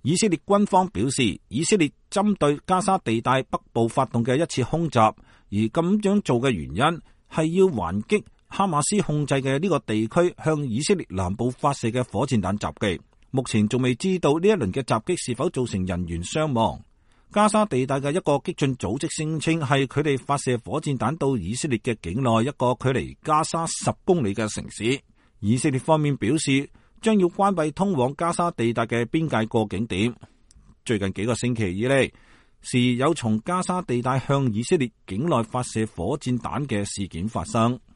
以色列軍方表示，以色列針對加沙地帶北部發動嘅一次空襲，而咁樣做嘅原因係要還擊哈馬斯控制嘅呢個地區向以色列南部發射嘅火箭彈襲擊。目前仲未知道呢一輪嘅襲擊是否造成人員傷亡。加沙地帶嘅一個激進組織聲稱係佢哋發射火箭彈到以色列嘅境內一個距離加沙10公里嘅城市。以色列方面表示將要關閉通往加沙地帶嘅邊界過境點。最近幾個星期以嚟，時有從加沙地帶向以色列境內發射火箭彈嘅事件發生。